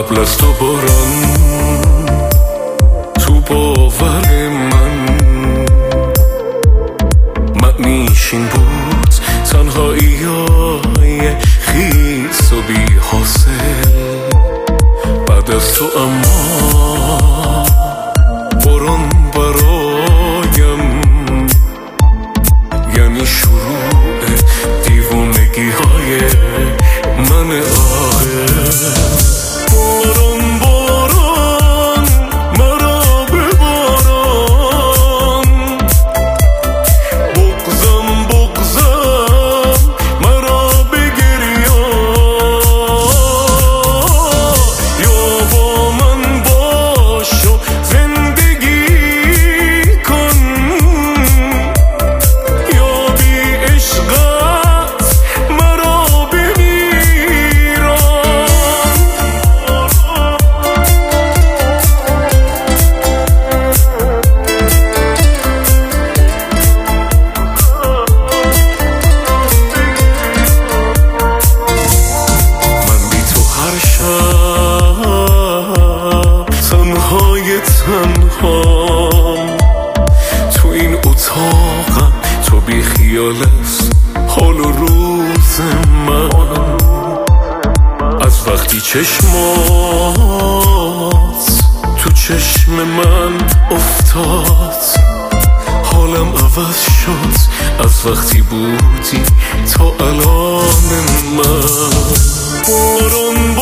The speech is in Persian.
قبل از تو باران تو باور من معنیش این بود تنهایی های خیس و بی حاصل بعد از تو. اما باران برایم یعنی شروع دیوونگی های من. باران باران مرا بباران، بغضم بغضم مرا بگریان. یا با من باش و زندگی کن، یا بی عشقت مرا تنهام تو این اتاقم، تو بی خیال است حال و روز من. از وقتی چشمات تو چشم من افتاد حالم عوض شد. از وقتی بودی تا الان من. باران